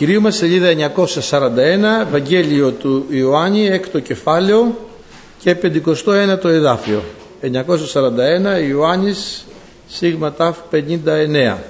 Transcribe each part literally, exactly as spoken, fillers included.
Κυρίου μας, σελίδα εννιακόσια σαράντα ένα, Ευαγγέλιο του Ιωάννη, έκτο κεφάλαιο και πενηκοστό ένατο εδάφιο. εννιακόσια σαράντα ένα, Ιωάννης, σίγμα τάφ πενήντα εννέα.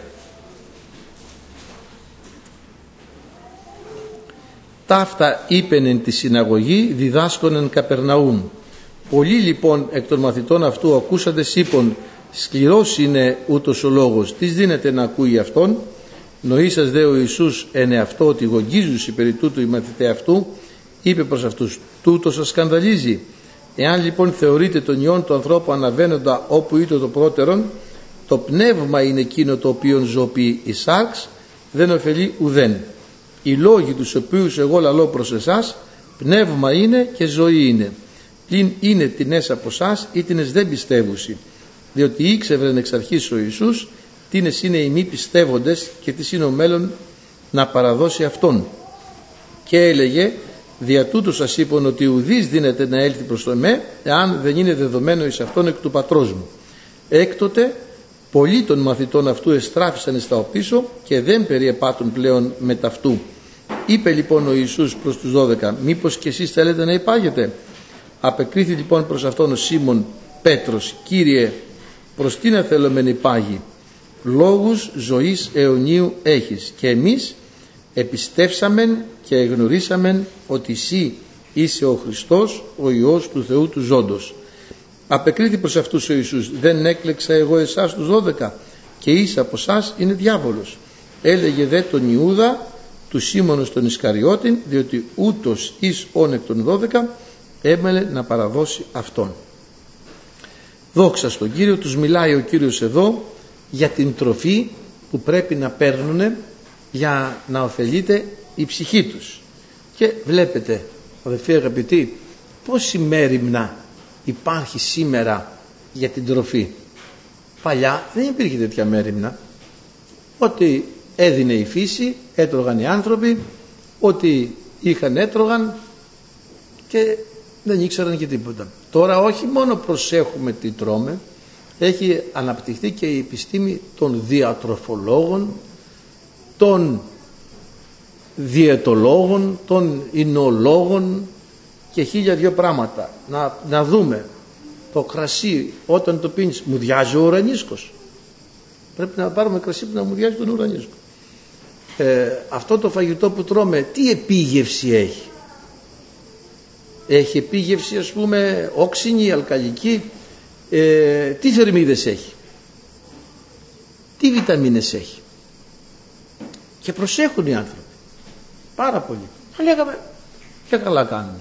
Ταύτα είπεν εν τη συναγωγή, διδάσκον εν Καπερναούμ. Πολλοί λοιπόν εκ των μαθητών αυτού ακούσαντες είπον, σκληρός είναι ούτως ο λόγος, τις δίνεται να ακούει αυτόν. Νοήσας δε ο Ιησούς εν εαυτό ότι γογγίζουσι περί τούτου οι μαθηταί αυτού, είπε προς αυτούς, τούτο σας σκανδαλίζει. Εάν λοιπόν θεωρείτε τον Υιόν του ανθρώπου αναβαίνοντα όπου είτε το πρώτερον, το πνεύμα είναι εκείνο το οποίο ζωοποιεί η σάρξ, δεν ωφελεί ουδέν. Οι λόγοι τους οποίους εγώ λαλώ προς εσάς, πνεύμα είναι και ζωή είναι. Πλην είναι τινές από εσάς ή τινές δεν πιστεύουσι. Διότι ήξευρεν εξ αρχής ο Ιησούς, τίνες είναι οι μη πιστεύοντες και τι είναι ο μέλλον να παραδώσει αυτόν. Και έλεγε, δια τούτου σας είπων ότι ουδής δίνεται να έλθει προς το εμέ, εάν δεν είναι δεδομένο εις αυτόν εκ του πατρός μου. Έκτοτε πολλοί των μαθητών αυτού εστράφησαν εις τα οπίσω και δεν περιεπάτουν πλέον με ταυτού. Είπε λοιπόν ο Ιησούς προς τους δώδεκα, μήπως και εσείς θέλετε να υπάγετε? Απεκρίθη λοιπόν προς αυτόν ο Σίμων Πέτρος, Κύριε, προς τι να θέλουμε να υπάγει? Λόγους ζωής αιωνίου έχεις και εμείς επιστεύσαμεν και εγνωρίσαμεν ότι εσύ είσαι ο Χριστός, ο Υιός του Θεού του ζώντος. Απεκρίθη προς αυτούς ο Ιησούς, δεν έκλεξα εγώ εσάς τους δώδεκα και εις από εσάς είναι διάβολος. Έλεγε δε τον Ιούδα του Σίμωνος τον Ισκαριώτην, διότι ούτως εις όν εκ των δώδεκα έμελε να παραδώσει αυτόν. Δόξα στον Κύριο. Τους μιλάει ο Κύριος εδώ για την τροφή που πρέπει να παίρνουν για να ωφελείται η ψυχή τους. Και βλέπετε, αδελφοί αγαπητοί, πόση μέριμνα υπάρχει σήμερα για την τροφή. Παλιά δεν υπήρχε τέτοια μέριμνα. Ό,τι έδινε η φύση έτρωγαν οι άνθρωποι, ό,τι είχαν έτρωγαν και δεν ήξεραν και τίποτα. Τώρα όχι μόνο προσέχουμε τι τρώμε, έχει αναπτυχθεί και η επιστήμη των διατροφολόγων, των διαιτολόγων, των ινολόγων και χίλια δυο πράγματα. Να, να δούμε το κρασί όταν το πίνεις, μουδιάζει ο ουρανίσκος. Πρέπει να πάρουμε κρασί που να μουδιάζει τον ουρανίσκο. Ε, αυτό το φαγητό που τρώμε τι επίγευση έχει? Έχει επίγευση, ας πούμε, όξινη, αλκαλική, ε, τι θερμίδες έχει, τι βιταμίνες έχει. Και προσέχουν οι άνθρωποι πάρα πολύ. Θα λέγαμε και καλά κάνουν.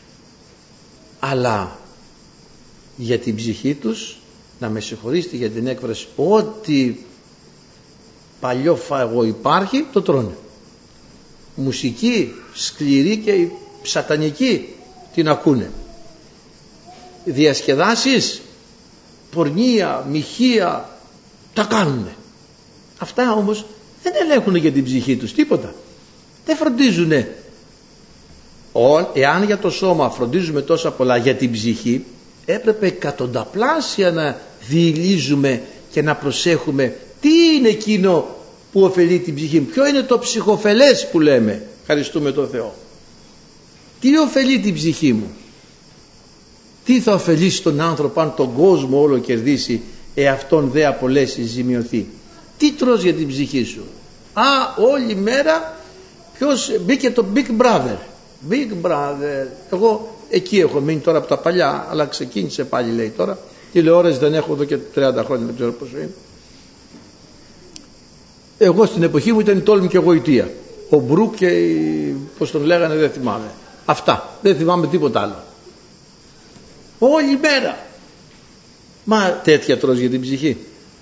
Αλλά για την ψυχή τους, να με συγχωρήσετε για την έκφραση, ό,τι παλιό φαγό υπάρχει το τρώνε. Μουσική σκληρή και σατανική την ακούνε. Διασκεδάσεις, πορνεία, μοιχεία, τα κάνουνε. Αυτά όμως δεν ελέγχουν για την ψυχή τους τίποτα. Δεν φροντίζουνε. Εάν για το σώμα φροντίζουμε τόσα πολλά, για την ψυχή έπρεπε εκατονταπλάσια να διηλίζουμε και να προσέχουμε τι είναι εκείνο που ωφελεί την ψυχή. Ποιο είναι το ψυχοφελές που λέμε? Ευχαριστούμε τον Θεό. Τι ωφελεί την ψυχή μου? Τι θα ωφελήσει τον άνθρωπο αν τον κόσμο όλο κερδίσει, εαυτόν δε απολέσει ζημιωθεί? Τι τρως για την ψυχή σου? Α, όλη μέρα ποιος μπήκε το Big Brother. Big Brother. Εγώ εκεί έχω μείνει τώρα από τα παλιά, αλλά ξεκίνησε πάλι, λέει τώρα. Τηλεόραση δεν έχω εδώ και τριάντα χρόνια, δεν ξέρω πόσο είναι. Εγώ στην εποχή μου ήταν η Τόλμη και Γοητεία. Ο Μπρουκ και η, πώς τον λέγανε, δεν θυμάμαι. Αυτά. Δεν θυμάμαι τίποτα άλλο. Όλη μέρα. Μα τέτοια τρως για την ψυχή?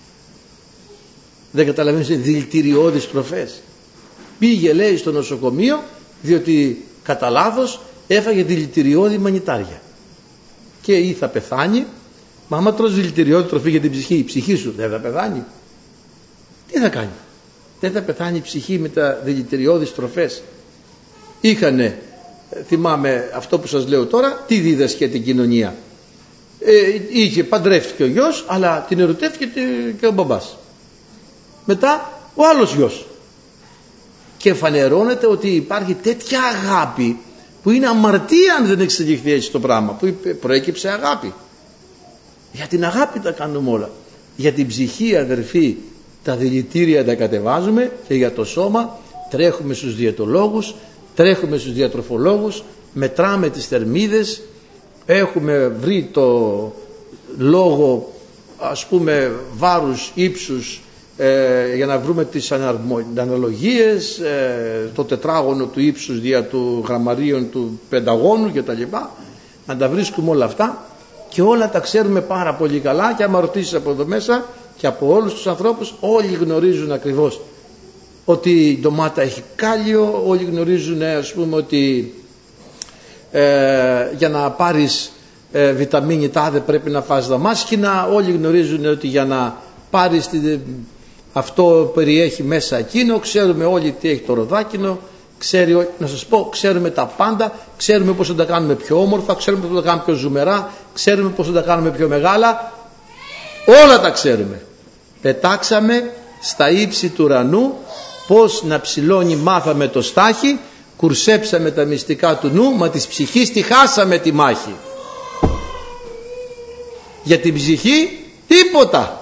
Δεν καταλαβαίνεις, είναι δηλητηριώδεις τροφές. Πήγε, λέει, στο νοσοκομείο διότι κατά λάθος έφαγε δηλητηριώδη μανιτάρια και ή θα πεθάνει. Μα άμα τρως δηλητηριώδη τροφή για την ψυχή, η ψυχή σου δεν θα πεθάνει? Τι θα κάνει? Δεν θα πεθάνει η ψυχή με τα δηλητηριώδεις τροφές? Είχανε, θυμάμαι αυτό που σας λέω τώρα, τι δίδασκε την κοινωνία. Ε, είχε, παντρεύτηκε ο γιος, αλλά την ερωτεύτηκε και ο μπαμπάς. Μετά ο άλλος γιος. Και φανερώνεται ότι υπάρχει τέτοια αγάπη που είναι αμαρτία αν δεν εξελιχθεί έτσι το πράγμα, που προέκυψε αγάπη. Για την αγάπη τα κάνουμε όλα. Για την ψυχή, αδερφοί, τα δηλητήρια τα κατεβάζουμε, και για το σώμα τρέχουμε στους διαιτολόγους, τρέχουμε στους διατροφολόγους, μετράμε τις θερμίδες, έχουμε βρει το λόγο, ας πούμε, βάρους, ύψους, ε, για να βρούμε τις αναλογίες, ε, το τετράγωνο του ύψους δια του γραμμαρίων του πενταγώνου κτλ. Να τα βρίσκουμε όλα αυτά και όλα τα ξέρουμε πάρα πολύ καλά, και άμα ρωτήσεις από εδώ μέσα και από όλους τους ανθρώπους, όλοι γνωρίζουν ακριβώς ότι η ντομάτα έχει κάλιο, όλοι γνωρίζουν, ας πούμε, ότι ε, για να πάρεις ε, βιταμίνη τάδε πρέπει να φας δαμάσκηνα, όλοι γνωρίζουν ότι για να πάρεις τη, αυτό περιέχει μέσα εκείνο, ξέρουμε όλοι τι έχει το ροδάκινο, ξέρει, να σας πω, ξέρουμε τα πάντα, ξέρουμε πώς θα τα κάνουμε πιο όμορφα, ξέρουμε πώς θα τα κάνουμε πιο ζουμερά, ξέρουμε πώς θα τα κάνουμε πιο μεγάλα, όλα τα ξέρουμε. Πετάξαμε στα ύψη του ουρανού, πώς να ψηλώνει μάθαμε το στάχι, κουρσέψαμε τα μυστικά του νου, μα της ψυχής τη χάσαμε τη μάχη. Για την ψυχή τίποτα.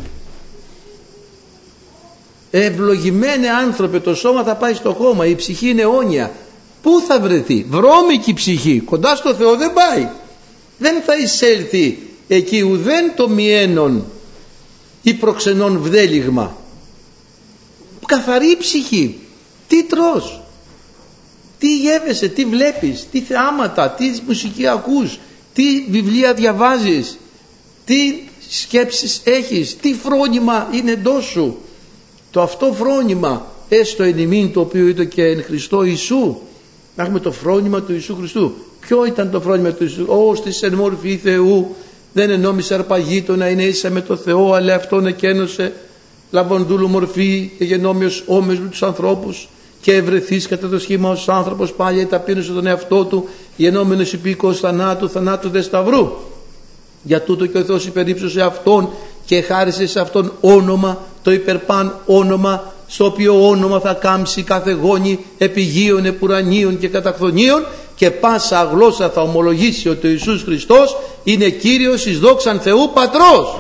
Ευλογημένοι άνθρωποι, το σώμα θα πάει στο χώμα, η ψυχή είναι αιώνια. Πού θα βρεθεί? Βρώμικη ψυχή, κοντά στο Θεό δεν πάει. Δεν θα εισέλθει εκεί ουδέν το μιένον ή προξενών βδέλιγμα. Καθαρή ψυχή. Τι τρως, τι γεύεσαι, τι βλέπεις, τι θεάματα, τι μουσική ακούς, τι βιβλία διαβάζεις, τι σκέψεις έχεις, τι φρόνημα είναι εντός σου. Το αυτό φρόνημα, έστω εν ημίν, το οποίο ήταν και εν Χριστώ Ιησού. Να έχουμε το φρόνημα του Ιησού Χριστού. Ποιο ήταν το φρόνημα του Ιησού? Ω στις εν μόρφη Θεού, δεν ενόμισε αρπαγή το να είναι ίσα με το Θεό, αλλά αυτόν εκένωσε λαβοντούλου μορφή και γενόμοιος όμοιος με τους ανθρώπους, και ευρεθείς κατά το σχήμα ως άνθρωπος πάλι ταπείνωσε τον εαυτό του, γενόμενος υπήκος θανάτου, θανάτου δε σταυρού. Για τούτο και ο Θεός υπερύψωσε αυτόν και χάρισε σε αυτόν όνομα, το υπερπάν όνομα, στο οποίο όνομα θα κάμψει κάθε γόνι επιγείων, επουρανίων και καταχθονίων, και πάσα γλώσσα θα ομολογήσει ότι ο Ιησούς Χριστός είναι Κύριος εις δόξαν Θεού Πατρός.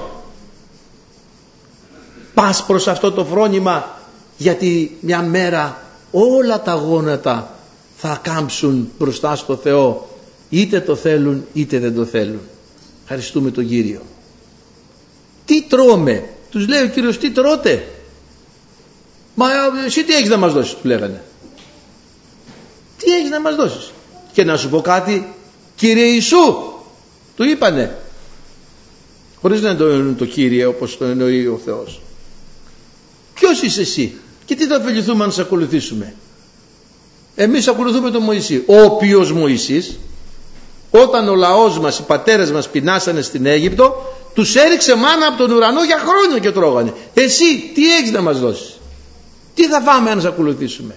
Πας προς αυτό το φρόνημα, γιατί μια μέρα όλα τα γόνατα θα κάμψουν μπροστά στο Θεό, είτε το θέλουν είτε δεν το θέλουν. Ευχαριστούμε τον Κύριο. Τι τρώμε? Τους λέει ο Κύριος, τι τρώτε? Μα εσύ τι έχεις να μας δώσεις, του λέγανε. Τι έχεις να μας δώσεις? Και να σου πω κάτι, Κύριε Ιησού, του είπανε, χωρίς να το εννοούν το Κύριε όπως το εννοεί ο Θεός. Ποιος είσαι εσύ και τι θα ωφεληθούμε αν σε ακολουθήσουμε? Εμείς ακολουθούμε τον Μωυσή, ο οποίος Μωυσής, όταν ο λαός μας, οι πατέρες μας πεινάσανε στην Αίγυπτο, τους έριξε μάνα από τον ουρανό για χρόνια και τρώγανε. Εσύ τι έχεις να μας δώσεις? Τι θα φάμε αν σε ακολουθήσουμε?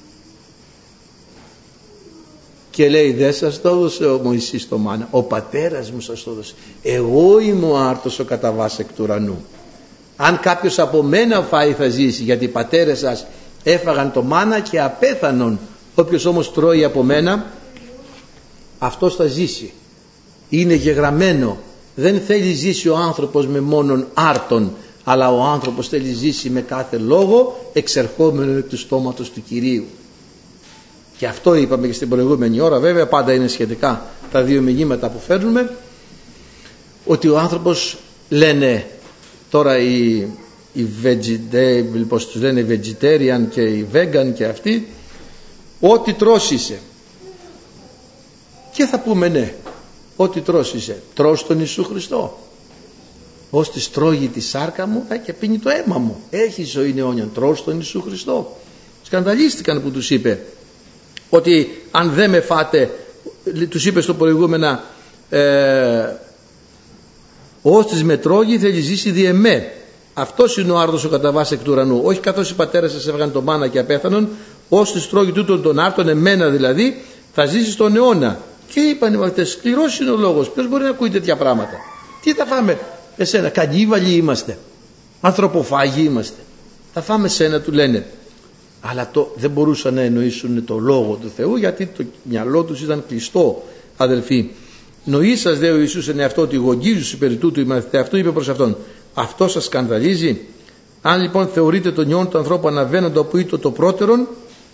Και λέει, δεν σας το έδωσε ο Μωυσής το μάνα, ο πατέρας μου σας το έδωσε. Εγώ είμαι ο άρτος ο κατά βάση εκ του ουρανού. Αν κάποιος από μένα φάει θα ζήσει, γιατί οι πατέρες σας έφαγαν το μάνα και απέθανον. Όποιος όμως τρώει από μένα, αυτός θα ζήσει. Είναι γεγραμμένο. Δεν θέλει ζήσει ο άνθρωπος με μόνον άρτον, αλλά ο άνθρωπος θέλει ζήσει με κάθε λόγο εξερχόμενο εκ του στόματος του Κυρίου. Και αυτό είπαμε και στην προηγούμενη ώρα, βέβαια πάντα είναι σχετικά τα δύο μηνύματα που φέρνουμε, ότι ο άνθρωπος, λένε τώρα οι, οι vegetarian, πώς τους λένε, οι vegetarian και οι vegan και αυτοί, ό,τι τρως είσαι. Και θα πούμε ναι, ό,τι τρως είσαι. Τρως τον Ιησού Χριστό. Ώστις τρώγει τη σάρκα μου ε, και πίνει το αίμα μου. Έχει ζωή αιώνιον. Τρως τον Ιησού Χριστό. Σκανδαλίστηκαν που τους είπε ότι αν δεν με φάτε, τους είπε στο προηγούμενα, ε, ώστις με τρώγει θέλει ζήσει δι' εμέ. Αυτός είναι ο άρτος ο κατά βάση εκ του ουρανού. Όχι καθώς οι πατέρες σας έβγαν το μάνα και απέθανον, ώστις τρώγει τούτον τον άρτον, εμένα δηλαδή, θα ζήσει στον αιώνα. Και είπαν οι μαθητές, σκληρός είναι ο λόγος. Ποιος μπορεί να ακούει τέτοια πράγματα? Τι θα φάμε εσένα? Κανίβαλοι είμαστε, ανθρωποφάγοι είμαστε. Θα φάμε σένα, του λένε. Αλλά το, δεν μπορούσαν να εννοήσουν το Λόγο του Θεού, γιατί το μυαλό τους ήταν κλειστό, αδελφοί. Νοήσας δε ο Ιησούς εν εαυτό ότι γογγίζουσι περί τούτου οι μαθηταί αυτού, είπε προς αυτόν, αυτό σας σκανδαλίζει? Αν λοιπόν θεωρείτε τον νιόν του ανθρώπου αναβαίνοντα όπου ήτο το πρώτερον,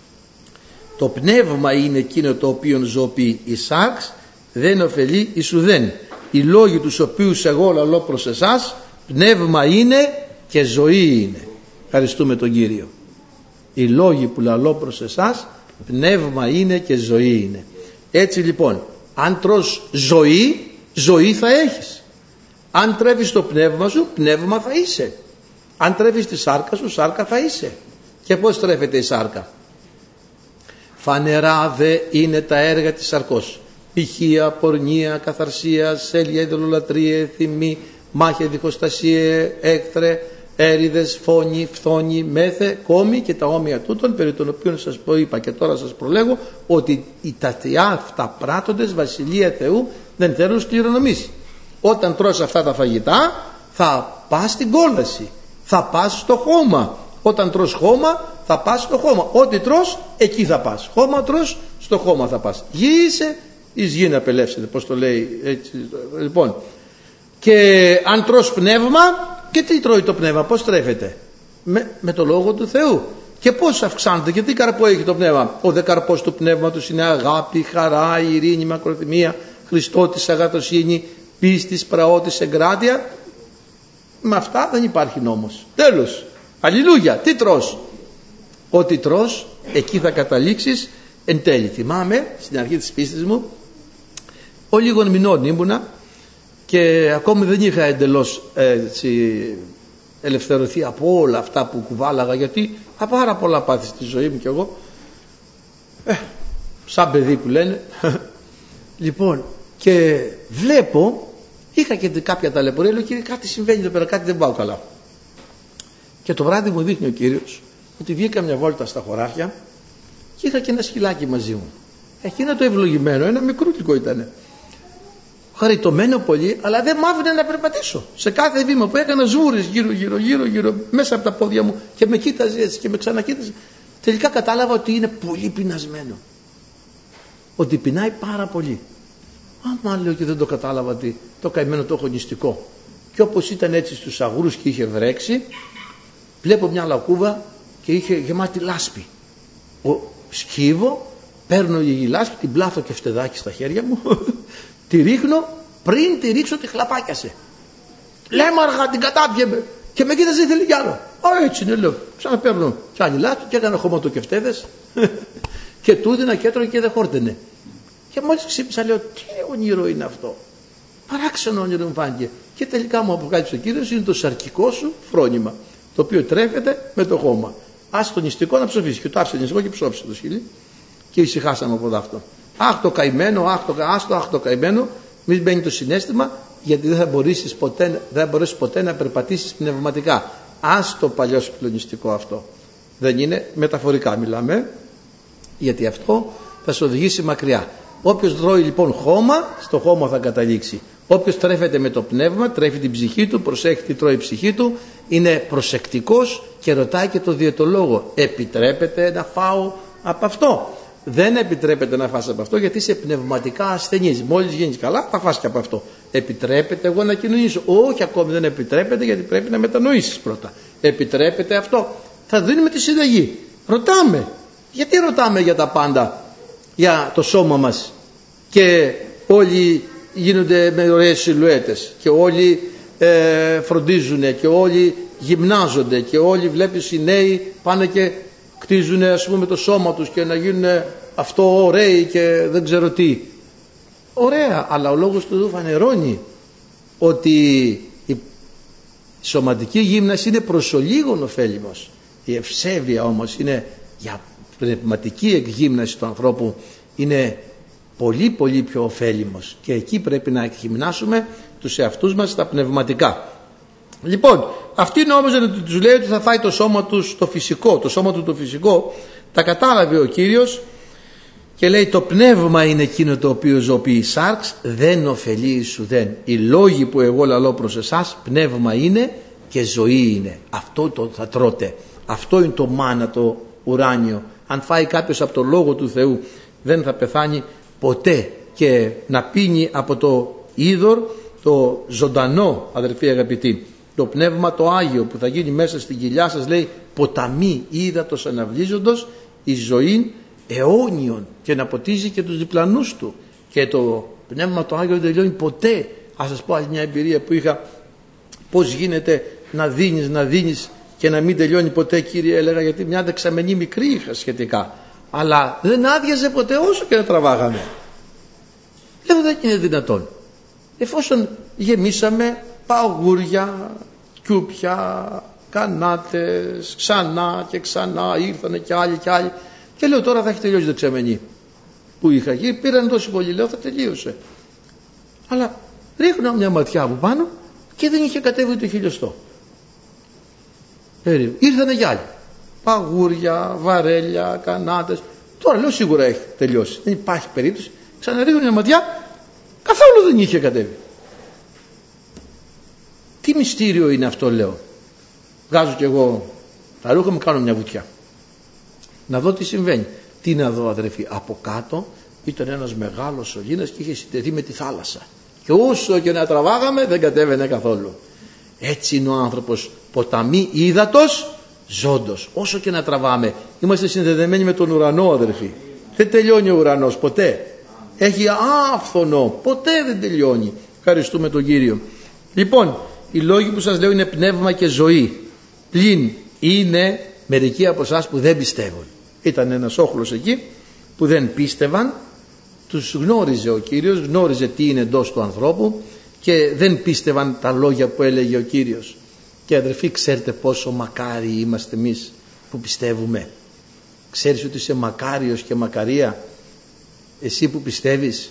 το πνεύμα είναι εκείνο το οποίο ζωοποιεί, η σάρξ δεν ωφελεί εις ουδέν. Οι λόγοι τους οποίους εγώ λαλώ προς εσάς, πνεύμα είναι και ζωή είναι. Ευχαριστούμε τον Κύριο. Οι λόγοι που λαλώ προς εσάς, πνεύμα είναι και ζωή είναι. Έτσι λοιπόν, αν τρως ζωή, ζωή θα έχεις. Αν τρέφεις το πνεύμα σου, πνεύμα θα είσαι. Αν τρέφεις τη σάρκα σου, σάρκα θα είσαι. Και πώς τρέφεται η σάρκα? Φανερά δε είναι τα έργα της σαρκός. Πηχεία, πορνεία, καθαρσία, σέλια, ειδωλολατρία, θυμή, μάχη, διχοστασία, έκθρε, έριδες, φόνοι, φθόνοι, μέθε, κόμοι και τα όμοια τούτων, περί των οποίων σας πω είπα και τώρα σας προλέγω ότι οι τατιά αυτά πράττοντες βασιλεία Θεού δεν θέλουν σκληρονομήσει. Όταν τρως αυτά τα φαγητά θα πας στην κόλαση, θα πας στο χώμα. Όταν τρως χώμα θα πας στο χώμα. Ό,τι τρως εκεί θα πας. Χώμα τρως, στο χώμα θα πας. Γη είσαι, εις γη να απελεύσετε, πώς το λέει έτσι. Λοιπόν, και αν τρως πνεύμα, και τι τρώει το πνεύμα, πώς τρέφεται? Με, με το Λόγο του Θεού. Και πώς αυξάνεται και τι καρπό έχει το πνεύμα? Ο δε καρπός του πνεύματος είναι αγάπη, χαρά, ειρήνη, μακροθυμία, Χριστότης, αγαθοσύνη, πίστης, πραότης, εγκράτεια. Με αυτά δεν υπάρχει νόμος. Τέλος. Αλληλούια. Τι τρως? Ό,τι τρως, εκεί θα καταλήξεις εν τέλει. Θυμάμαι στην αρχή της πίστης μου, ο λίγων μηνών ήμουνα και ακόμη δεν είχα εντελώς έτσι, ελευθερωθεί από όλα αυτά που κουβάλαγα, γιατί είχα πάρα πολλά πάθη στη ζωή μου κι εγώ, ε, σαν παιδί που λένε. Λοιπόν, και βλέπω, είχα και κάποια ταλαιπωρία, λέω κύριε κάτι συμβαίνει εδώ πέρα, κάτι δεν πάω καλά. Και το βράδυ μου δείχνει ο Κύριος ότι βγήκα μια βόλτα στα χωράφια και είχα και ένα σκυλάκι μαζί μου. Εκείνο το ευλογημένο, ένα μικρούλικο ήτανε, χαριτωμένο πολύ, αλλά δεν μ' άφηνε να περπατήσω. Σε κάθε βήμα που έκανα ζούρες γύρω γύρω γύρω γύρω μέσα από τα πόδια μου και με κοίταζε έτσι και με ξανακοίταζε. Τελικά κατάλαβα ότι είναι πολύ πεινασμένο, ότι πεινάει πάρα πολύ. Άμα λέω και δεν το κατάλαβα, ότι το καημένο το έχω νηστικό. Και όπως ήταν έτσι στους αγρούς και είχε βρέξει, βλέπω μια λακκούβα και είχε γεμάτη λάσπη. Ο, σκύβω, παίρνω η λάσπη, την πλάθω και φτεδάκι στα χέρια μου, τη ρίχνω, πριν τη ρίξω τη χλαπάκιασε. Λέμε αργά, την κατάπιε και με κοίταζε, ήθελε κι άλλο. Α, έτσι είναι, λέω. Ξαναπαίρνω κι άλλη λάσπη και έκανα χωματοκεφτέδες και του έδινα και έτρωγε και δεν χόρτενε. Και μόλις ξύπνησα, λέω, τι όνειρο είναι αυτό? Παράξενο όνειρο μου φάνηκε. Και τελικά μου αποκάλυψε ο Κύριος, είναι το σαρκικό σου φρόνημα, το οποίο τρέφεται με το χώμα. Άσε το νηστικό να ψοφήσει. Και το άφησε νηστικό και ψόφισε το σκυλί. Και ησυχάσαμε από αυτό. Αχ το καημένο, αχ το, άστο, αχ το καημένο, μην μπαίνει το συναίσθημα, γιατί δεν θα μπορέσεις ποτέ, δεν μπορέσεις ποτέ να περπατήσεις πνευματικά. Ας το παλιό συγκλονιστικό αυτό. Δεν είναι, μεταφορικά μιλάμε, γιατί αυτό θα σε οδηγήσει μακριά. Όποιος τρώει λοιπόν χώμα, στο χώμα θα καταλήξει. Όποιος τρέφεται με το πνεύμα, τρέφει την ψυχή του, προσέχει τι τρώει η ψυχή του, είναι προσεκτικός και ρωτάει και το διαιτολόγο, επιτρέπεται να φάω από αυτό? Δεν επιτρέπεται να φας από αυτό, γιατί είσαι πνευματικά ασθενής. Μόλις γίνεις καλά θα φας και από αυτό. Επιτρέπεται εγώ να κοινωνήσω? Όχι, ακόμη δεν επιτρέπεται, γιατί πρέπει να μετανοήσεις πρώτα. Επιτρέπεται αυτό? Θα δίνουμε τη συνταγή. Ρωτάμε. Γιατί ρωτάμε για τα πάντα, για το σώμα μας, και όλοι γίνονται με ωραίες σιλουέτες και όλοι ε, φροντίζουν και όλοι γυμνάζονται και όλοι, βλέπεις, οι νέοι πάνε και κτίζουν, ας πούμε, το σώμα τους και να γίνουν αυτό ωραίοι και δεν ξέρω τι. Ωραία, αλλά ο λόγος του φανερώνει ότι η σωματική γύμναση είναι προς ολίγον ωφέλιμος. Η ευσέβεια όμως είναι για πνευματική εκγύμναση του ανθρώπου, είναι πολύ πολύ πιο ωφέλιμος, και εκεί πρέπει να γυμνάσουμε τους εαυτούς μας στα πνευματικά. Λοιπόν, αυτοί νόμιζαν ότι τους λέει ότι θα φάει το σώμα του το φυσικό, το σώμα του το φυσικό. Τα κατάλαβε ο Κύριος και λέει, το πνεύμα είναι εκείνο το οποίο ζωοποιεί, η σάρξ δεν ωφελεί ουδέν. Οι λόγοι που εγώ λαλώ προς εσάς, πνεύμα είναι και ζωή είναι. Αυτό το θα τρώτε. Αυτό είναι το μάνα το ουράνιο. Αν φάει κάποιος από το Λόγο του Θεού δεν θα πεθάνει ποτέ, και να πίνει από το είδωρ το ζωντανό, αδερφοί αγαπητοί, το πνεύμα το Άγιο που θα γίνει μέσα στην κοιλιά σας, λέει ποταμί ύδατος αναβλύζοντος εις ζωήν αιώνιον, και να ποτίζει και τους διπλανούς του. Και το πνεύμα το Άγιο δεν τελειώνει ποτέ. Ας σας πω άλλη μια εμπειρία που είχα, πώς γίνεται να δίνεις, να δίνεις και να μην τελειώνει ποτέ, κύριε, έλεγα, γιατί μια δεξαμενή μικρή είχα σχετικά, αλλά δεν άδειαζε ποτέ όσο και να τραβάγαμε. Λέω, δεν είναι δυνατόν. Εφόσον γεμίσαμε παγούρια, κιούπια, κανάτες, ξανά και ξανά, ήρθανε κι άλλοι κι άλλοι, και λέω τώρα θα έχει τελειώσει η δεξαμενή που είχα εκεί, πήραν τόσο πολύ, λέω θα τελείωσε. Αλλά ρίχνω μια ματιά από πάνω και δεν είχε κατέβει το χιλιοστό. Ε, ήρθανε κι άλλοι, παγούρια, βαρέλια, κανάτες. Τώρα λέω σίγουρα έχει τελειώσει, δεν υπάρχει περίπτωση. Ξαναρίχνω μια ματιά, καθόλου δεν είχε κατέβει. Τι μυστήριο είναι αυτό, λέω. Βγάζω κι εγώ τα ρούχα μου, κάνω μια βουτιά να δω τι συμβαίνει. Τι να δω, αδερφοί? Από κάτω ήταν ένας μεγάλος σωλήνας και είχε συνδεθεί με τη θάλασσα, και όσο και να τραβάγαμε δεν κατέβαινε καθόλου. Έτσι είναι ο άνθρωπος, ποταμί ύδατος ζώντος. Όσο και να τραβάμε, είμαστε συνδεδεμένοι με τον ουρανό, αδερφοί. Δεν τελειώνει ο ουρανός ποτέ. Έχει άφθονο, ποτέ δεν τελειώνει. Ευχαριστούμε τον Κύριο. Λοιπόν, οι λόγοι που σας λέω είναι πνεύμα και ζωή. Πλην είναι μερικοί από εσάς που δεν πιστεύουν. Ήταν ένας όχλος εκεί που δεν πίστευαν, τους γνώριζε ο Κύριος, γνώριζε τι είναι εντός του ανθρώπου και δεν πίστευαν τα λόγια που έλεγε ο Κύριος. Και αδερφοί, ξέρετε πόσο μακάριοι είμαστε εμείς που πιστεύουμε? Ξέρεις ότι είσαι μακάριος και μακαρία εσύ που πιστεύεις?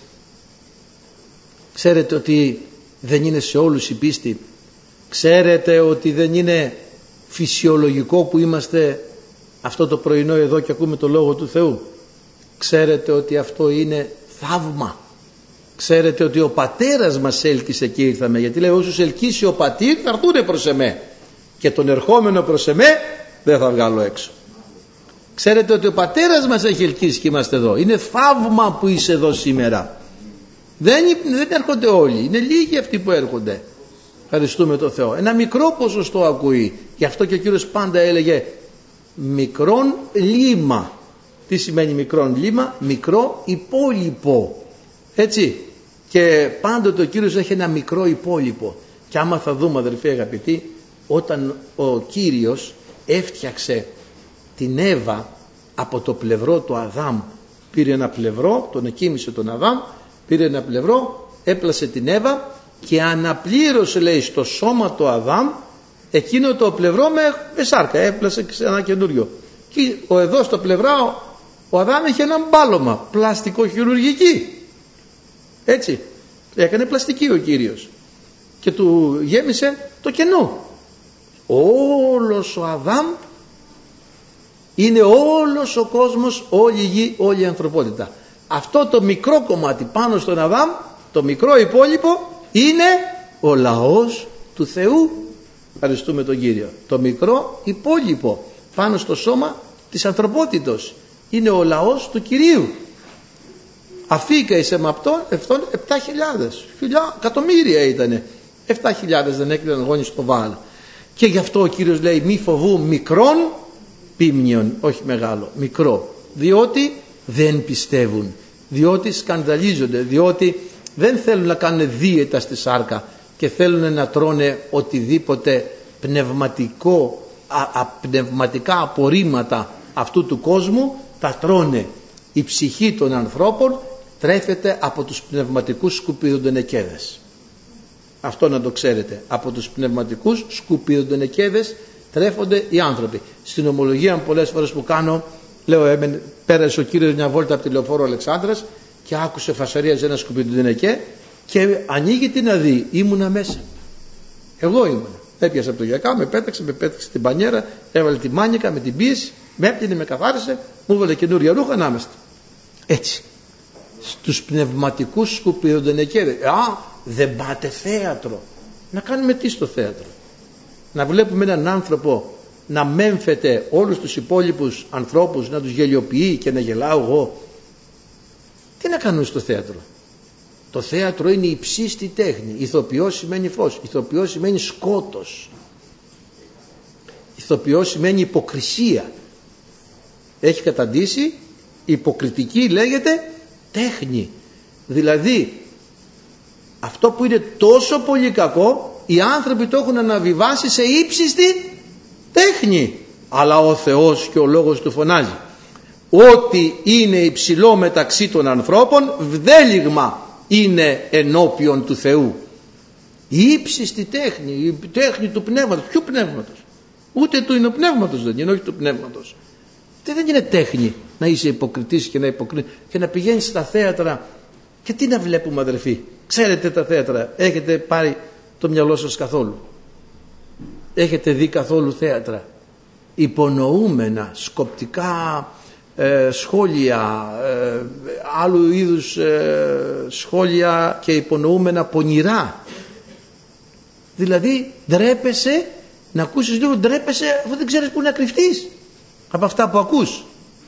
Ξέρετε ότι δεν είναι σε όλους η πίστη? Ξέρετε ότι δεν είναι φυσιολογικό που είμαστε αυτό το πρωινό εδώ και ακούμε το Λόγο του Θεού? Ξέρετε ότι αυτό είναι θαύμα? Ξέρετε ότι ο πατέρας μας έλκυσε και ήρθαμε? Γιατί λέει όσους ελκύσει ο πατήρ θα έρθουνε προς εμέ, και τον ερχόμενο προς εμέ δεν θα βγάλω έξω. Ξέρετε ότι ο πατέρας μας έχει ελκύσει και είμαστε εδώ. Είναι θαύμα που είσαι εδώ σήμερα. Δεν, δεν έρχονται όλοι, είναι λίγοι αυτοί που έρχονται. Ευχαριστούμε τον Θεό. Ένα μικρό ποσοστό ακούει. Γι' αυτό και ο Κύριος πάντα έλεγε μικρόν λίμα. Τι σημαίνει μικρόν λίμα? Μικρό υπόλοιπο. Έτσι. Και πάντοτε ο Κύριος έχει ένα μικρό υπόλοιπο. Και άμα θα δούμε, αδερφοί αγαπητοί, όταν ο Κύριος έφτιαξε την Εύα από το πλευρό του Αδάμ, πήρε ένα πλευρό, τον εκοίμησε τον Αδάμ, πήρε ένα πλευρό, έπλασε την Εύα και αναπλήρωσε, λέει, στο σώμα του Αδάμ εκείνο το πλευρό με, με σάρκα, έπλασε ένα καινούριο. Και ο, εδώ στο πλευρά ο, ο Αδάμ είχε ένα μπάλωμα πλαστικοχειρουργική, έτσι, έκανε πλαστική ο Κύριος και του γέμισε το κενό. Όλος ο Αδάμ είναι όλος ο κόσμος, όλη η γη, όλη η ανθρωπότητα. Αυτό το μικρό κομμάτι πάνω στον Αδάμ, το μικρό υπόλοιπο, είναι ο λαός του Θεού. Ευχαριστούμε τον Κύριο. Το μικρό υπόλοιπο πάνω στο σώμα της ανθρωπότητος είναι ο λαός του Κυρίου. Αφήκα εις εμαυτόν επτά χιλιάδες, εκατομμύρια ήτανε. επτά χιλιάδες δεν έκλειναν γόνοι στο Βάαλ. Και γι' αυτό ο Κύριος λέει μη φοβού μικρόν πίμνιον, όχι μεγάλο, μικρό, διότι δεν πιστεύουν, διότι σκανδαλίζονται, διότι δεν θέλουν να κάνουν δίαιτα στη σάρκα και θέλουν να τρώνε οτιδήποτε πνευματικό, α, α, πνευματικά απορρίμματα αυτού του κόσμου τα τρώνε. Η ψυχή των ανθρώπων τρέφεται από τους πνευματικούς σκουπιδοντενεκέδες. Αυτό να το ξέρετε. Από τους πνευματικούς σκουπιδοντενεκέδες τρέφονται οι άνθρωποι. Στην ομολογία πολλές φορές που κάνω, λέω, έμεν, πέρασε ο Κύριος μια βόλτα από τη Λεωφόρο Αλεξάνδρας και άκουσε φασαρία σε ένα σκουπιδοντενεκέ και ανοίγει τι να δει. Ήμουνα μέσα. Εγώ ήμουνα. Έπιασε από το γιακά, με πέταξε, με πέταξε την πανιέρα, έβαλε τη μάνικα με την πίεση, με έπλυνε, με καθάρισε, μου έβαλε καινούρια ρούχα να είμαστε. Έτσι. Στους πνευματικούς σκουπιδοντενεκέδες. Α, δεν πάτε θέατρο. Να κάνουμε τι στο θέατρο? Να βλέπουμε έναν άνθρωπο να μέμφεται όλους τους υπόλοιπους ανθρώπους, να τους γελιοποιεί και να γελάω εγώ? Τι να κάνουν στο θέατρο? Το θέατρο είναι υψίστη τέχνη. Ηθοποιός σημαίνει φως, ηθοποιός σημαίνει σκότος, ηθοποιός σημαίνει υποκρισία. Έχει καταντήσει υποκριτική, λέγεται τέχνη. Δηλαδή αυτό που είναι τόσο πολύ κακό, οι άνθρωποι το έχουν αναβιβάσει σε ύψιστη τέχνη. Αλλά ο Θεός και ο Λόγος του φωνάζει: ό,τι είναι υψηλό μεταξύ των ανθρώπων βδέλιγμα είναι ενώπιον του Θεού. Η ύψιστη τέχνη, η τέχνη του πνεύματος. Ποιου πνεύματος? Ούτε του είναι ο πνεύματος δεν είναι, όχι του πνεύματος. Τι δεν είναι τέχνη να είσαι υποκριτής και να υποκρίνεις και να πηγαίνεις στα θέατρα. Και τι να βλέπουμε, αδερφοί? Ξέρετε τα θέατρα, έχετε πάρει το μυαλό σας καθόλου? Έχετε δει καθόλου θέατρα? Υπονοούμενα, σκοπτικά ε, σχόλια, ε, άλλου είδους ε, σχόλια και υπονοούμενα πονηρά. Δηλαδή ντρέπεσαι να ακούσεις λίγο, ντρέπεσαι αφού δεν ξέρεις πού να κρυφτείς από αυτά που ακούς.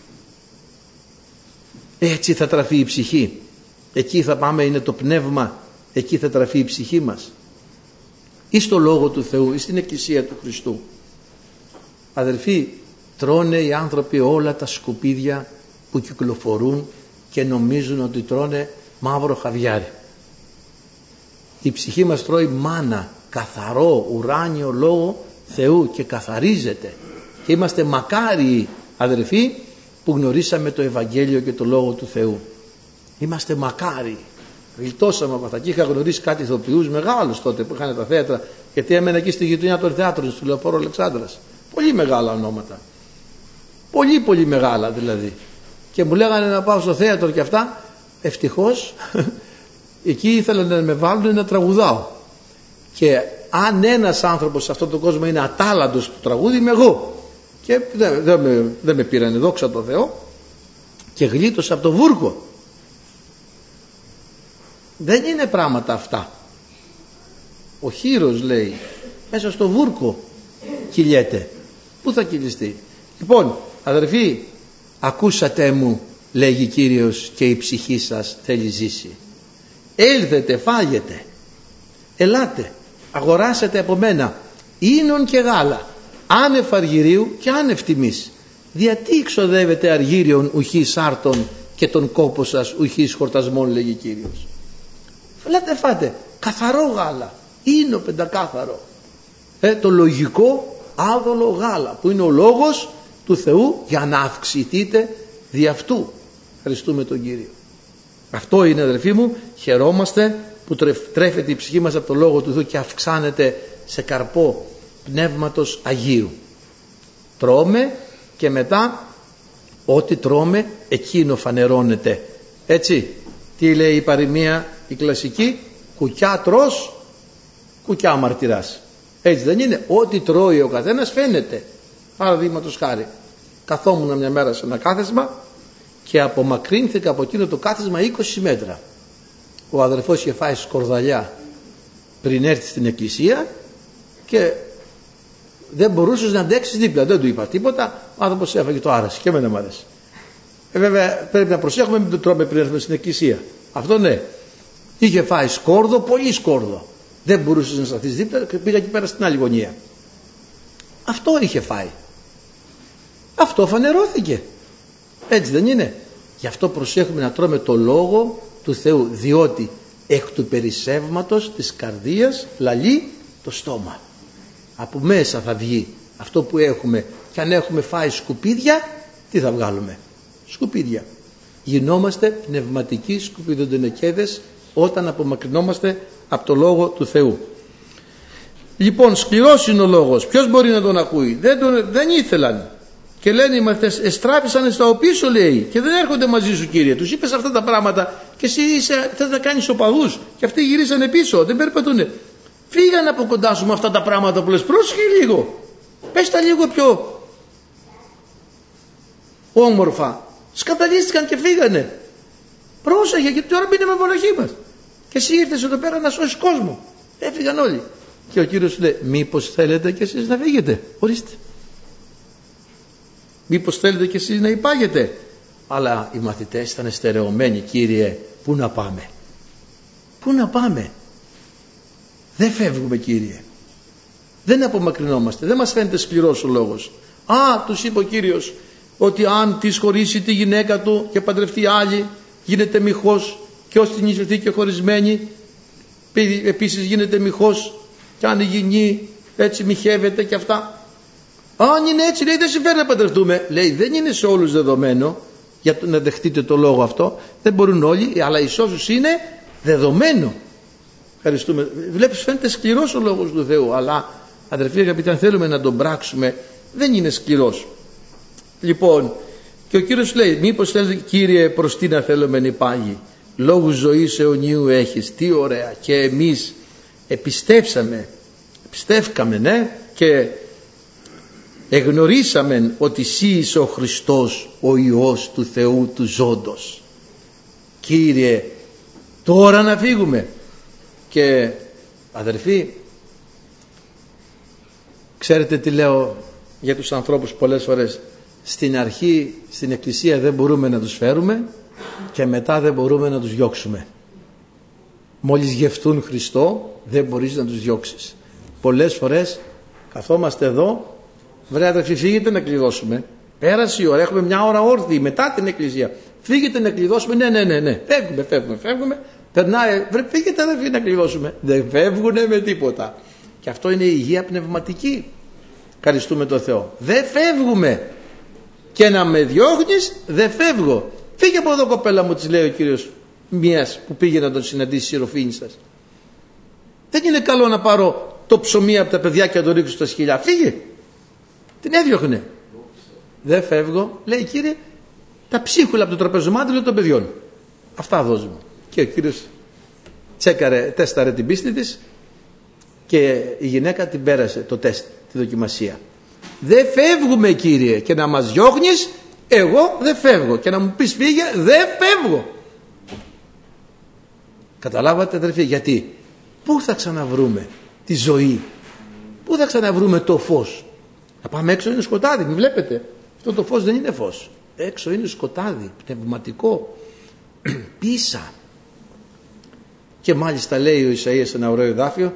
Έτσι θα τραφεί η ψυχή. Εκεί θα πάμε, είναι το πνεύμα, εκεί θα τραφεί η ψυχή μας. Ή στο Λόγο του Θεού ή στην Εκκλησία του Χριστού. Αδελφοί, τρώνε οι άνθρωποι όλα τα σκουπίδια που κυκλοφορούν και νομίζουν ότι τρώνε μαύρο χαβιάρι. Η ψυχή μας τρώει μάνα, καθαρό, ουράνιο Λόγο Θεού και καθαρίζεται. Και είμαστε μακάριοι, αδελφοί, που γνωρίσαμε το Ευαγγέλιο και το Λόγο του Θεού. Είμαστε μακάριοι. Γλιτώσαμε από αυτά. Και είχα γνωρίσει κάτι ηθοποιούς μεγάλους τότε που είχαν τα θέατρα, γιατί έμενα εκεί στη γειτονιά των θεάτρων, στο Λεωφόρο Αλεξάνδρας. Πολύ μεγάλα ονόματα. Πολύ πολύ μεγάλα δηλαδή. Και μου λέγανε να πάω στο θέατρο και αυτά. Ευτυχώς εκεί ήθελαν να με βάλουν να τραγουδάω. Και αν ένας άνθρωπος σε αυτόν τον κόσμο είναι ατάλαντος του τραγούδι, είμαι εγώ. Και δεν, δεν, με, δεν με πήρανε, δόξα τω Θεώ, και γλίτωσα από το βούρκο. Δεν είναι πράγματα αυτά. Ο χείρος, λέει, μέσα στο βούρκο κυλιέται. Πού θα κυλιστεί? Λοιπόν, αδερφοί, ακούσατε μου, λέγει Κύριος, και η ψυχή σας θέλει ζήσει. Έλθετε, φάγετε, ελάτε, αγοράσετε από μένα ίνον και γάλα, άνευ αργυρίου και άνευ τιμής. Γιατί ξοδεύετε αργύριον ουχής άρτων και τον κόπο σας ουχής χορτασμών, λέγει Κύριος. Λέτε, φάτε καθαρό γάλα, είναι ο πεντακάθαρο, ε, το λογικό άδολο γάλα που είναι ο Λόγος του Θεού, για να αυξηθείτε δι' αυτού. Ευχαριστούμε τον Κύριο. Αυτό είναι, αδελφοί μου, χαιρόμαστε που τρέφεται η ψυχή μας από το Λόγο του Θεού και αυξάνεται σε καρπό Πνεύματος Αγίου. Τρώμε και μετά ό,τι τρώμε εκείνο φανερώνεται. Έτσι, τι λέει η παροιμία η κλασική? Κουκιά τρως, κουκιά μαρτυράς. Έτσι δεν είναι? Ό,τι τρώει ο καθένας φαίνεται. Παραδείγματος χάρη, καθόμουν μια μέρα σε ένα κάθεσμα και απομακρύνθηκα από εκείνο το κάθεσμα είκοσι μέτρα. Ο αδερφός είχε φάει σκορδαλιά πριν έρθει στην εκκλησία και δεν μπορούσες να αντέξεις δίπλα. Δεν του είπα τίποτα, ο άνθρωπος έφαγε, το άρεσε και εμένα μου άρεσε. Ε, βέβαια πρέπει να προσέχουμε, μην το τρώμε πριν έρθουμε στην εκκλησία. Αυτό ναι. Είχε φάει σκόρδο, πολύ σκόρδο. Δεν μπορούσες να σταθείς δίπλα και πήγα εκεί πέρα στην άλλη γωνία. Αυτό είχε φάει. Αυτό φανερώθηκε. Έτσι δεν είναι? Γι' αυτό προσέχουμε να τρώμε το Λόγο του Θεού, διότι εκ του περισσεύματος της καρδίας λαλεί το στόμα. Από μέσα θα βγει αυτό που έχουμε. Και αν έχουμε φάει σκουπίδια, τι θα βγάλουμε? Σκουπίδια. Γινόμαστε πνευματικοί σκουπιδοντενεκέδες όταν απομακρυνόμαστε από το Λόγο του Θεού. Λοιπόν, σκληρός είναι ο λόγος. Ποιος μπορεί να τον ακούει? Δεν, τον, δεν ήθελαν. Και λένε οι μαθητές, εστράφησαν στα οπίσω, λέει, και δεν έρχονται μαζί σου, Κύριε. Τους είπες αυτά τα πράγματα και εσύ είσαι, θες να κάνεις οπαδούς, και αυτοί γυρίσανε πίσω, δεν περπατούνε. Φύγανε από κοντά σου με αυτά τα πράγματα που λες. Πρόσεχε λίγο, πες τα λίγο πιο όμορφα. Σκαταλίστηκαν και φύγανε. Πρόσεχε, γιατί τώρα μπήκαμε μοναχοί μας. Και εσύ ήρθες εδώ πέρα να σώσεις κόσμο. Έφυγαν όλοι. Και ο Κύριος λέει, μήπως θέλετε κι εσείς να φύγετε? Ορίστε. Μήπως θέλετε κι εσείς να υπάγετε? Αλλά οι μαθητές ήταν στερεωμένοι. Κύριε, πού να πάμε? Πού να πάμε? Δεν φεύγουμε, Κύριε. Δεν απομακρυνόμαστε. Δεν μας φαίνεται σκληρός ο λόγος. Α, τους είπε ο Κύριος ότι αν της χωρίσει τη γυναίκα του και παντρευτεί άλλη, γίνεται μοιχός, και ως την νηστευτεί και χωρισμένη επίσης γίνεται μοιχός, και αν η γυνή έτσι μοιχεύεται και αυτά. Αν είναι έτσι, λέει, δεν συμφέρει να παντρευτούμε. Λέει, δεν είναι σε όλους δεδομένο, για να δεχτείτε το λόγο αυτό. Δεν μπορούν όλοι, αλλά εις όσους είναι δεδομένο. Ευχαριστούμε. Βλέπεις, φαίνεται σκληρός ο λόγος του Θεού, αλλά αδερφοί αγαπητοί, αν θέλουμε να τον πράξουμε, δεν είναι σκληρός. Λοιπόν, και ο Κύριος λέει, μήπως θέλετε, Κύριε, προς τι να θέλουμε νηπάγει? Λόγους ζωής αιωνίου έχεις. Τι ωραία. Και εμείς επιστέψαμε, πιστεύκαμε, ναι, και εγνωρίσαμε ότι εσύ είσαι ο Χριστός, ο Υιός του Θεού του ζώντος. Κύριε, τώρα να φύγουμε? Και αδερφοί, ξέρετε τι λέω για τους ανθρώπους πολλές φορές? Στην αρχή στην εκκλησία δεν μπορούμε να τους φέρουμε και μετά δεν μπορούμε να τους διώξουμε. Μόλις γευτούν Χριστό δεν μπορείς να τους διώξεις. Πολλές φορές καθόμαστε εδώ, βρε αδερφοί, φύγετε να κλειδώσουμε. Πέρασε η ώρα, έχουμε μια ώρα όρθιοι μετά την εκκλησία. Φύγετε να κλειδώσουμε, ναι, ναι, ναι, ναι. Φεύγουμε, φεύγουμε, φεύγουμε. Περνάει, βρε φύγετε αδερφοί να κλειδώσουμε. Δεν φεύγουνε με τίποτα. Και αυτό είναι η υγεία πνευματική. Ευχαριστούμε τον Θεό. Δεν φεύγουμε. Και να με διώχνεις, δεν φεύγω. Φύγε από εδώ, κοπέλα μου, της λέει ο Κύριος μίας που πήγε να τον συναντήσει στη Ροφήνη σας. Δεν είναι καλό να πάρω το ψωμί από τα παιδιά και να το ρίξω στα σκυλιά. Φύγε. Την έδιωχνε. Δεν φεύγω. Λέει, Κύριε, τα ψίχουλα από το τραπεζομάντιλο των παιδιών. Αυτά δώσ' μου. Και ο Κύριος τσέκαρε, τέσταρε την πίστη της και η γυναίκα την πέρασε το τεστ, τη δοκιμασία. Δεν φεύγουμε, Κύριε, και να μας διώχνεις, εγώ δεν φεύγω, και να μου πεις φύγε, δεν φεύγω. Καταλάβατε, αδερφοί, γιατί? Πού θα ξαναβρούμε τη ζωή? Πού θα ξαναβρούμε το φως? Να πάμε έξω, είναι σκοτάδι, μην βλέπετε? Αυτό το φως δεν είναι φως. Έξω είναι σκοτάδι, πνευματικό, πίσα. Και μάλιστα λέει ο Ισαΐας σε ένα ωραίο εδάφιο,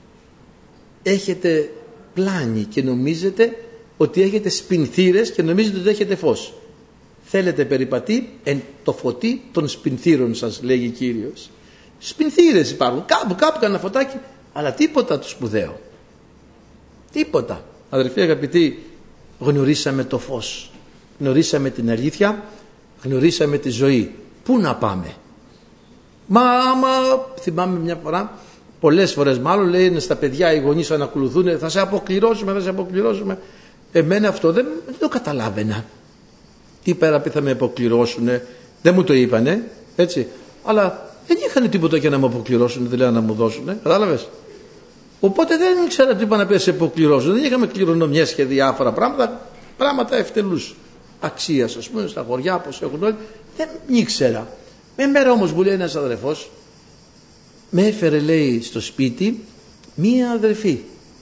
έχετε πλάνη και νομίζετε ότι έχετε σπινθήρες και νομίζετε ότι έχετε φως. Θέλετε περιπατεί εν το φωτί των σπινθήρων σας, λέγει Κύριος. Σπινθήρες υπάρχουν, κάπου κάπου κανένα φωτάκι, αλλά τίποτα το σπουδαίο. Τίποτα. Αδερφοί αγαπητοί, γνωρίσαμε το φως, γνωρίσαμε την αλήθεια, γνωρίσαμε τη ζωή. Πού να πάμε? Μα άμα, θυμάμαι μια φορά, πολλές φορές μάλλον, λένε στα παιδιά οι γονείς αν ακολουθούν, θα σε αποκληρώσουμε, θα σε αποκληρώσουμε. Εμένα αυτό δεν, δεν το καταλάβαινα. Τι πέρα πει θα με αποκληρώσουνε, δεν μου το είπανε, έτσι. Αλλά δεν είχαν τίποτα για να με αποκληρώσουν, δηλαδή να μου δώσουνε, κατάλαβες? Οπότε δεν ήξερα τι είπα να πει να σε αποκληρώσουν. Δεν είχαμε κληρονομιές και διάφορα πράγματα, πράγματα ευτελούς αξίας, ας πούμε, στα χωριά, όπως έχουν όλοι. Δεν ήξερα. Με μέρα όμως μου λέει ένας αδερφός, με έφερε, λέει, στο σπίτι μία αδερφή.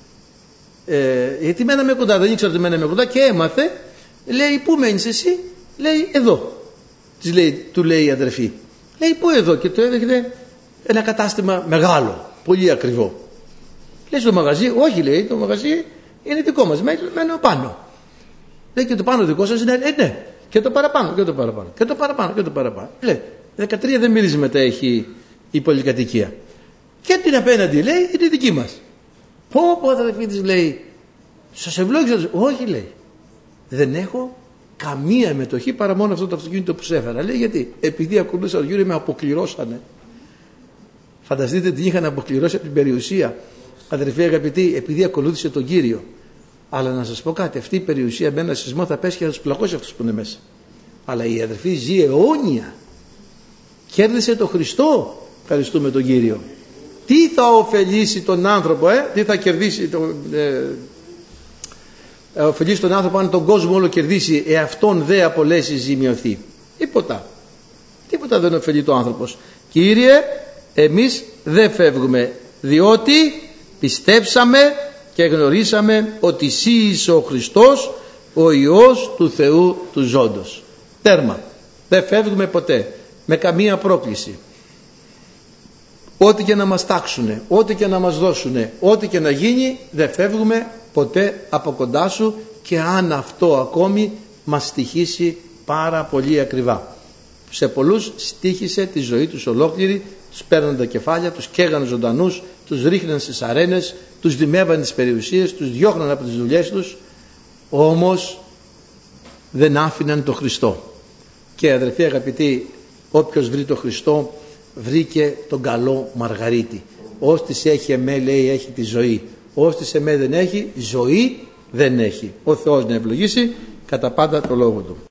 Ε, γιατί μέναμε κοντά, δεν ήξερα ότι μέναμε κοντά και έμαθε, λέει, πού μένεις εσύ? Λέει, εδώ. Της λέει, του λέει η αδερφή. Λέει, πού εδώ? Και του έδειχνε ένα κατάστημα μεγάλο, πολύ ακριβό. Λέει, στο μαγαζί? Όχι, λέει, το μαγαζί είναι δικό μας, μένω πάνω. Λέει, και το πάνω δικό σας είναι? Ε, ναι. Και το παραπάνω, και το παραπάνω, και το παραπάνω, και το παραπάνω. Λέει, δεκατρία δεν μυρίζει μετά έχει η πολυκατοικία. Και την απέναντι, λέει, είναι δική μας. Πω πω, αδερφή της, λέει, σας ευλόγησα? Όχι, λέει, δεν έχω καμία μετοχή παρά μόνο αυτό το αυτοκίνητο που σε έφερα. Λέει, γιατί? Επειδή ακολούθησα τον Κύριο, με αποκληρώσανε. Φανταστείτε τι είχαν αποκληρώσει από την περιουσία. Αδερφοί αγαπητοί, επειδή ακολούθησε τον Κύριο. Αλλά να σας πω κάτι, αυτή η περιουσία με ένα σεισμό θα πέσει και θα τους πλακώσει αυτούς που είναι μέσα. Αλλά η αδερφή ζει αιώνια. Κέρδισε τον Χριστό. Ευχαριστούμε τον Κύριο. Τι θα ωφελήσει τον άνθρωπο, ε? Τι θα κερδίσει τον, ε, ε, ωφελήσει τον άνθρωπο αν τον κόσμο όλο κερδίσει, εαυτόν δε απολέσει ζημιωθεί? Τίποτα. Τίποτα δεν ωφελεί το άνθρωπος. Κύριε, εμείς δεν φεύγουμε, διότι πιστέψαμε και γνωρίσαμε ότι εσύ είσαι ο Χριστός, ο Υιός του Θεού του ζώντος. Τέρμα. Δεν φεύγουμε ποτέ με καμία πρόκληση. Ό,τι και να μας τάξουνε, ό,τι και να μας δώσουνε, ό,τι και να γίνει, δεν φεύγουμε ποτέ από κοντά σου, και αν αυτό ακόμη μας στοιχήσει πάρα πολύ ακριβά. Σε πολλούς στοίχησε τη ζωή τους ολόκληρη, τους παίρναν τα κεφάλια, τους καίγαν ζωντανούς, τους ρίχναν στις αρένες, τους δημεύαν τις περιουσίες, τους διώχναν από τις δουλειές τους, όμως δεν άφηναν το Χριστό. Και αδερφοί αγαπητοί, όποιος βρει το Χριστό βρήκε τον καλό Μαργαρίτη. Όστις έχει εμέ, λέει, έχει τη ζωή. Όστις εμέ δεν έχει, ζωή δεν έχει. Ο Θεός να ευλογήσει κατά πάντα το λόγο του.